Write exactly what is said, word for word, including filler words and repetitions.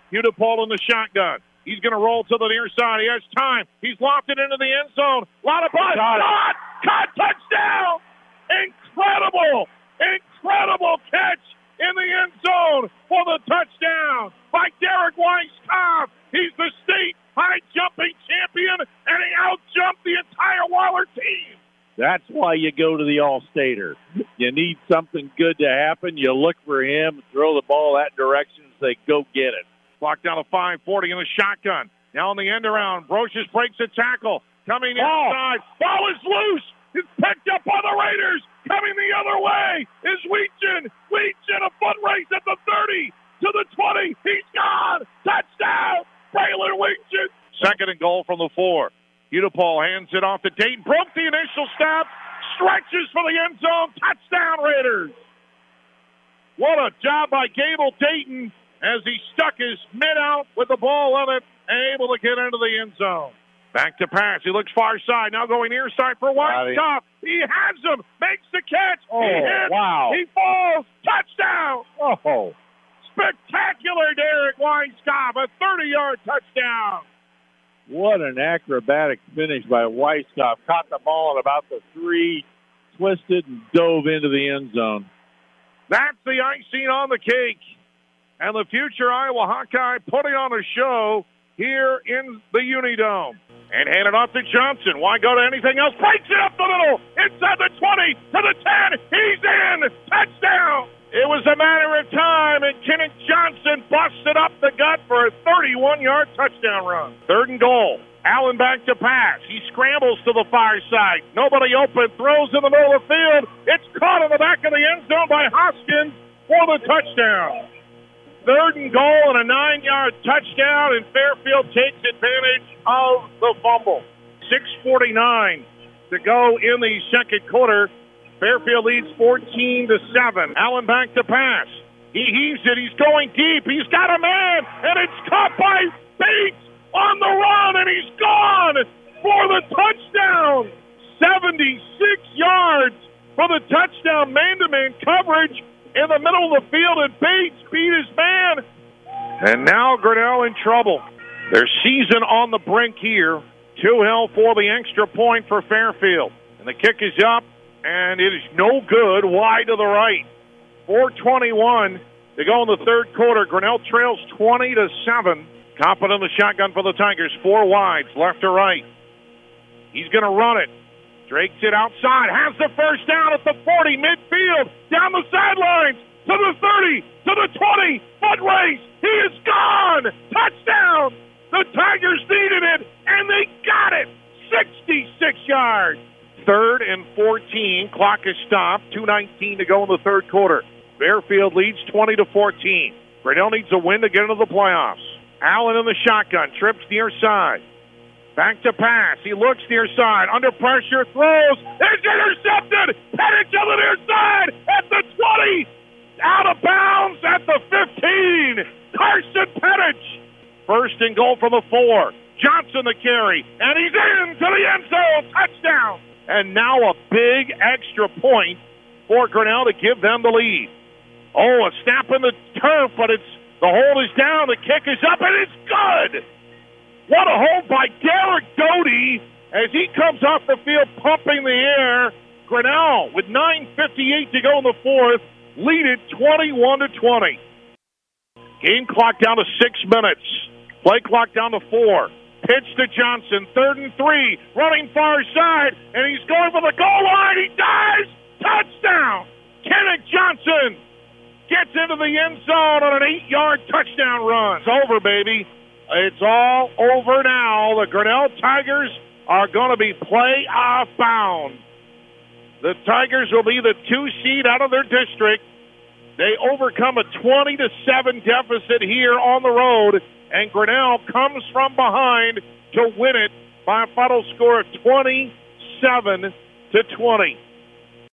Udapol in the shotgun. He's going to roll to the near side. He has time. He's locked it into the end zone. A lot of ball. Caught! Caught! Touchdown! Incredible! Incredible catch in the end zone for the touchdown by Derek Weiskopf. He's the state high jumping champion, and he out-jumped the entire Waller team. That's why you go to the All-Stater. You need something good to happen. You look for him, throw the ball that direction, and say, go get it. Clock down to five forty in the shotgun. Now on the end around, Brocious breaks a tackle. Coming inside. Ball is loose. It's picked up by the Raiders. Coming the other way is Weetjen. Weetjen, a foot race at the thirty to the twenty. He's gone. Touchdown. Braylon Weetjen. Second and goal from the four. Udapol hands it off to Dayton. Broke the initial step. Stretches for the end zone. Touchdown, Raiders. What a job by Gable Dayton as he stuck his mid out with the ball on it and able to get into the end zone. Back to pass. He looks far side. Now going near side for Weiskopf. He has him. Makes the catch. Oh, he hits. wow. He falls. Touchdown. Oh. Spectacular Derek Weiskopf. A thirty-yard touchdown. What an acrobatic finish by Weiskopf. Caught the ball at about the three, twisted, and dove into the end zone. That's the icing on the cake. And the future Iowa Hawkeye putting on a show here in the Unidome. And hand it off to Johnson. Why go to anything else? Breaks it up the middle. Inside the twenty to the ten. He's in. Touchdown. It was a matter of time, and Kenneth Johnson busted up the gut for a thirty-one-yard touchdown run. Third and goal. Allen back to pass. He scrambles to the far side. Nobody open. Throws in the middle of the field. It's caught in the back of the end zone by Hoskins for the touchdown. Third and goal and a nine-yard touchdown, and Fairfield takes advantage of the fumble. six forty-nine to go in the second quarter. Fairfield leads fourteen to seven. Allen back to pass. He heaves it. He's going deep. He's got a man, and it's caught by Bates on the run, and he's gone for the touchdown. seventy-six yards for the touchdown. Man-to-man coverage in the middle of the field, and Bates beat his man. And now Grinnell in trouble. Their season on the brink here. Two hill for the extra point for Fairfield. And the kick is up, and it is no good, wide to the right. four twenty-one to go in the third quarter. Grinnell trails twenty to seven. Confident in the shotgun for the Tigers. Four wides, left to right. He's going to run it. Drakes it outside, has the first down at the forty, midfield, down the sidelines, to the thirty, to the twenty, foot race, he is gone! Touchdown! The Tigers needed it, and they got it! sixty-six yards. Third and fourteen, clock is stopped, two nineteen to go in the third quarter. Fairfield leads twenty to fourteen. Grinnell needs a win to get into the playoffs. Allen in the shotgun, trips near side. Back to pass. He looks near side. Under pressure. Throws. It's intercepted. Pettit to the near side. At the twenty. Out of bounds at the fifteen. Carson Pettit. First and goal from the four. Johnson the carry. And he's in to the end zone. Touchdown. And now a big extra point for Grinnell to give them the lead. Oh, a snap in the turf, but it's the hold is down. The kick is up, and it's good. What a hold by Derek Doty as he comes off the field pumping the air. Grinnell, with nine fifty-eight to go in the fourth, lead it twenty-one to twenty. Game clock down to six minutes. Play clock down to four. Pitch to Johnson, third and three, running far side, and he's going for the goal line. He dives! Touchdown! Kenneth Johnson gets into the end zone on an eight-yard touchdown run. It's over, baby. It's all over now. The Grinnell Tigers are going to be playoff bound. The Tigers will be the two seed out of their district. They overcome a twenty to seven deficit here on the road, and Grinnell comes from behind to win it by a final score of twenty-seven to twenty.